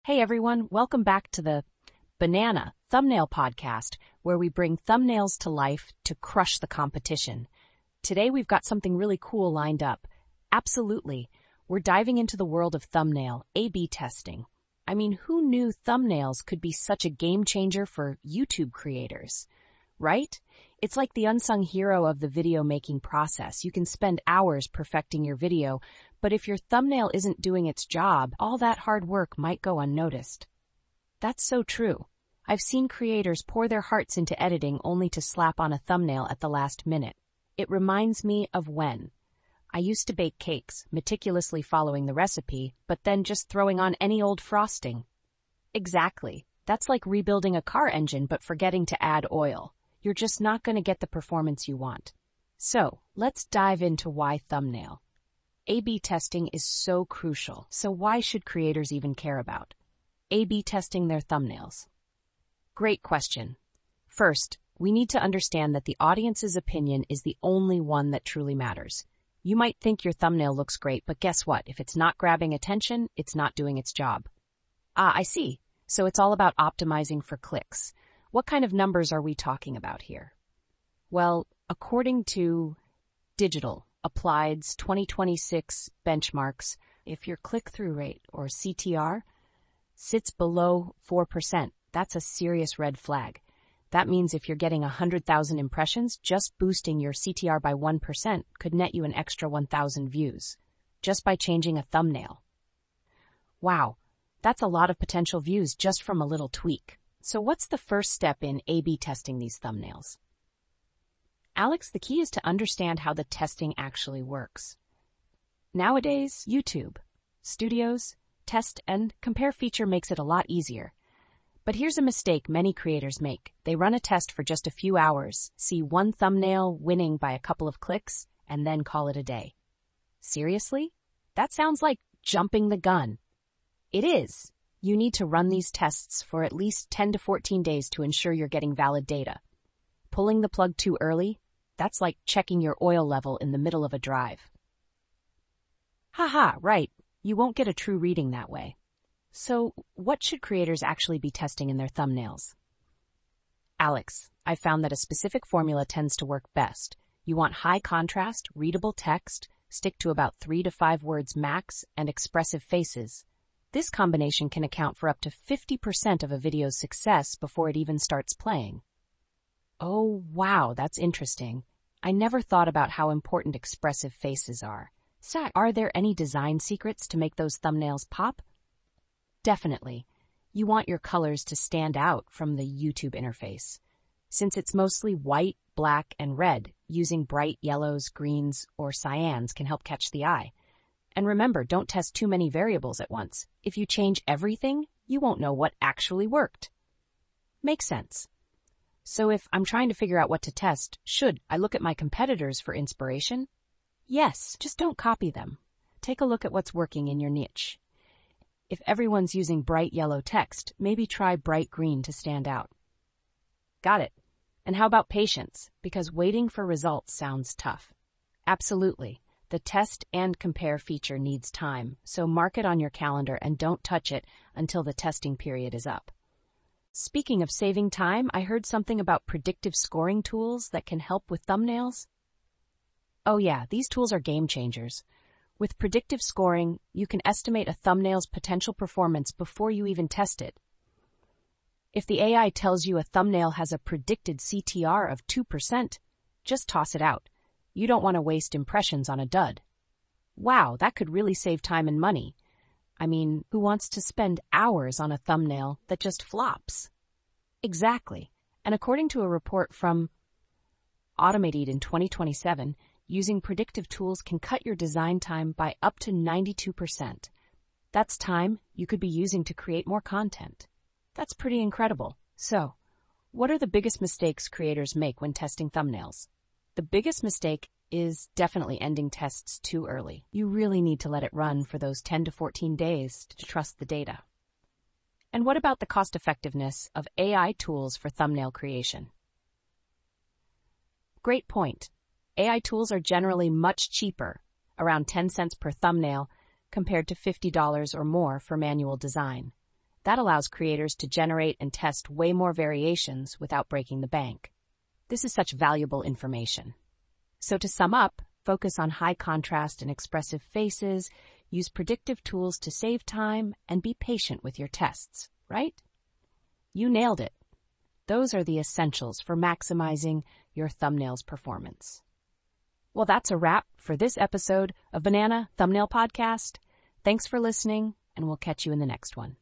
Hey everyone, welcome back to the Banana Thumbnail Podcast, where we bring thumbnails to life to crush the competition. Today we've got something really cool lined up. Absolutely, we're diving into the world of thumbnail A/B testing. I mean, who knew thumbnails could be such a game changer for YouTube creators? Right? It's like the unsung hero of the video making process. You can spend hours perfecting your video, but if your thumbnail isn't doing its job, all that hard work might go unnoticed. That's so true. I've seen creators pour their hearts into editing only to slap on a thumbnail at the last minute. It reminds me of when I used to bake cakes, meticulously following the recipe, but then just throwing on any old frosting. Exactly. That's like rebuilding a car engine but forgetting to add oil. You're just not going to get the performance you want. So, let's dive into why thumbnail A/B testing is so crucial. So why should creators even care about A/B testing their thumbnails? Great question. First, we need to understand that the audience's opinion is the only one that truly matters. You might think your thumbnail looks great, but guess what? If it's not grabbing attention, it's not doing its job. I see. So it's all about optimizing for clicks. What kind of numbers are we talking about here? Well, according to Digital Applied's 2026 benchmarks, if your click-through rate, or CTR, sits below 4%, that's a serious red flag. That means if you're getting 100,000 impressions, just boosting your CTR by 1% could net you an extra 1,000 views, just by changing a thumbnail. Wow, that's a lot of potential views just from a little tweak. So what's the first step in A/B testing these thumbnails? Alex, the key is to understand how the testing actually works. Nowadays, YouTube Studios test and compare feature makes it a lot easier. But here's a mistake many creators make. They run a test for just a few hours, see one thumbnail winning by a couple of clicks, and then call it a day. Seriously? That sounds like jumping the gun. It is. You need to run these tests for at least 10 to 14 days to ensure you're getting valid data. Pulling the plug too early? That's like checking your oil level in the middle of a drive. Haha, right. You won't get a true reading that way. So, what should creators actually be testing in their thumbnails? Alex, I found that a specific formula tends to work best. You want high contrast, readable text, stick to about 3 to 5 words max, and expressive faces. This combination can account for up to 50% of a video's success before it even starts playing. Oh, wow, that's interesting. I never thought about how important expressive faces are. So, are there any design secrets to make those thumbnails pop? Definitely. You want your colors to stand out from the YouTube interface. Since it's mostly white, black, and red, using bright yellows, greens, or cyans can help catch the eye. And remember, don't test too many variables at once. If you change everything, you won't know what actually worked. Makes sense. So if I'm trying to figure out what to test, should I look at my competitors for inspiration? Yes, just don't copy them. Take a look at what's working in your niche. If everyone's using bright yellow text, maybe try bright green to stand out. Got it. And how about patience? Because waiting for results sounds tough. Absolutely. The test and compare feature needs time, so mark it on your calendar and don't touch it until the testing period is up. Speaking of saving time, I heard something about predictive scoring tools that can help with thumbnails. Oh yeah, these tools are game changers. With predictive scoring, you can estimate a thumbnail's potential performance before you even test it. If the AI tells you a thumbnail has a predicted CTR of 2%, just toss it out. You don't want to waste impressions on a dud. Wow, that could really save time and money. I mean, who wants to spend hours on a thumbnail that just flops? Exactly. And according to a report from Automated in 2027, using predictive tools can cut your design time by up to 92%. That's time you could be using to create more content. That's pretty incredible. So, what are the biggest mistakes creators make when testing thumbnails? The biggest mistake is definitely ending tests too early. You really need to let it run for those 10 to 14 days to trust the data. And what about the cost effectiveness of AI tools for thumbnail creation? Great point. AI tools are generally much cheaper, around 10 cents per thumbnail, compared to $50 or more for manual design. That allows creators to generate and test way more variations without breaking the bank. This is such valuable information. So to sum up, focus on high contrast and expressive faces, use predictive tools to save time, and be patient with your tests, right? You nailed it. Those are the essentials for maximizing your thumbnail's performance. Well, that's a wrap for this episode of Banana Thumbnail Podcast. Thanks for listening, and we'll catch you in the next one.